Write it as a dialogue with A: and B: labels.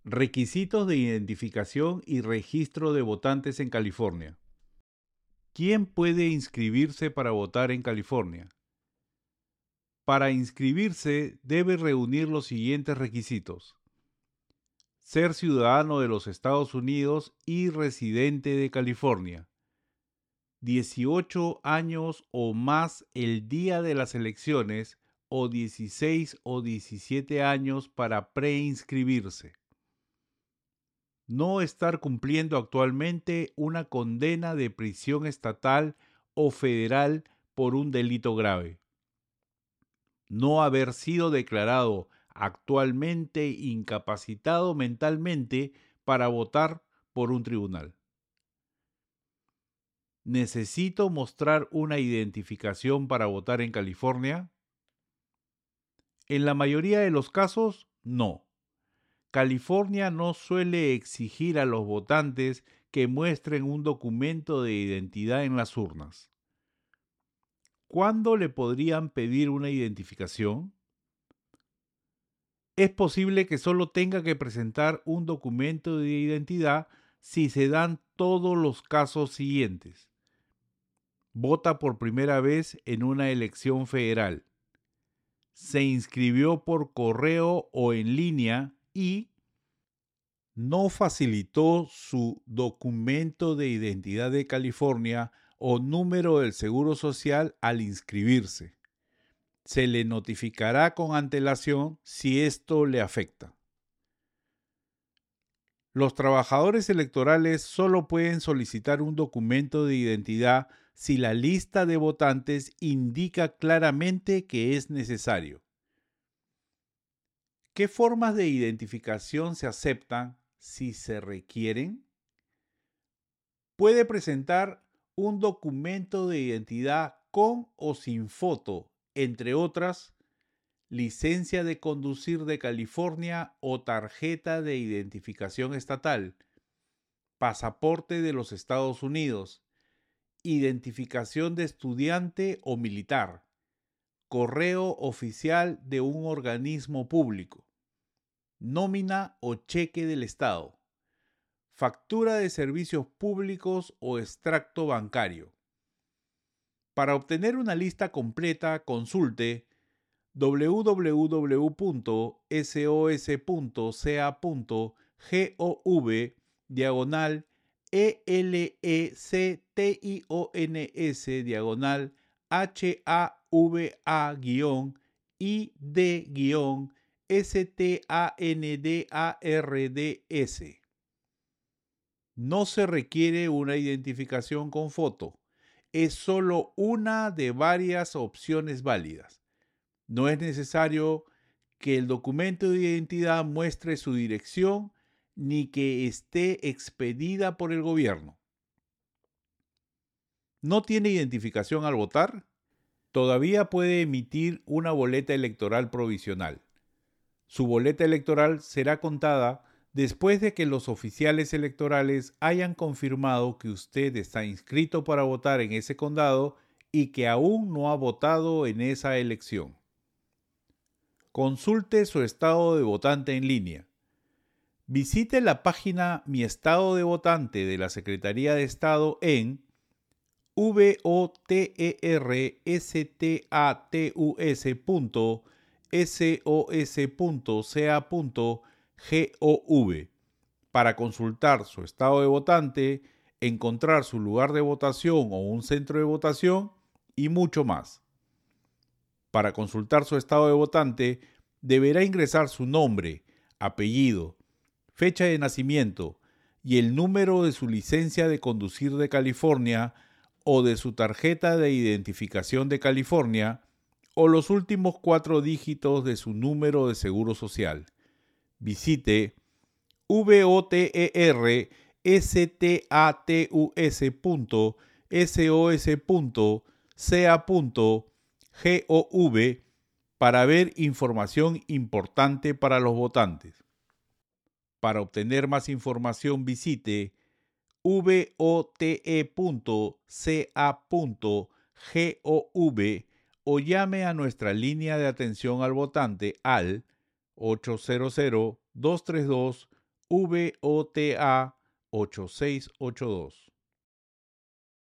A: Requisitos de identificación y registro de votantes en California. ¿Quién puede inscribirse para votar en California? Para inscribirse debe reunir los siguientes requisitos: ser ciudadano de los Estados Unidos y residente de California, 18 años o más el día de las elecciones o 16 o 17 años para preinscribirse. No estar cumpliendo actualmente una condena de prisión estatal o federal por un delito grave. No haber sido declarado actualmente incapacitado mentalmente para votar por un tribunal. ¿Necesito mostrar una identificación para votar en California? En la mayoría de los casos, no. California no suele exigir a los votantes que muestren un documento de identidad en las urnas. ¿Cuándo le podrían pedir una identificación? Es posible que solo tenga que presentar un documento de identidad si se dan todos los casos siguientes. Vota por primera vez en una elección federal. Se inscribió por correo o en línea y no facilitó su documento de identidad de California o número del Seguro Social al inscribirse. Se le notificará con antelación si esto le afecta. Los trabajadores electorales solo pueden solicitar un documento de identidad si la lista de votantes indica claramente que es necesario. ¿Qué formas de identificación se aceptan si se requieren? Puede presentar un documento de identidad con o sin foto, entre otras, licencia de conducir de California o tarjeta de identificación estatal, pasaporte de los Estados Unidos, identificación de estudiante o militar, correo oficial de un organismo público, nómina o cheque del Estado, factura de servicios públicos o extracto bancario. Para obtener una lista completa, consulte www.seosk.hold-id-standards. No se requiere una identificación con foto. Es solo una de varias opciones válidas. No es necesario que el documento de identidad muestre su dirección ni que esté expedida por el gobierno. ¿No tiene identificación al votar? Todavía puede emitir una boleta electoral provisional. Su boleta electoral será contada después de que los oficiales electorales hayan confirmado que usted está inscrito para votar en ese condado y que aún no ha votado en esa elección. Consulte su estado de votante en línea. Visite la página Mi Estado de Votante de la Secretaría de Estado en voterstatus.sos.ca.gov para consultar su estado de votante, encontrar su lugar de votación o un centro de votación y mucho más. Para consultar su estado de votante, deberá ingresar su nombre, apellido, fecha de nacimiento y el número de su licencia de conducir de California o de su tarjeta de identificación de California o los últimos 4 dígitos de su número de seguro social. Visite voterstatus.sos.ca.gov para ver información importante para los votantes. Para obtener más información visite vote.ca.gov o llame a nuestra línea de atención al votante al 800-232 VOTA 8682.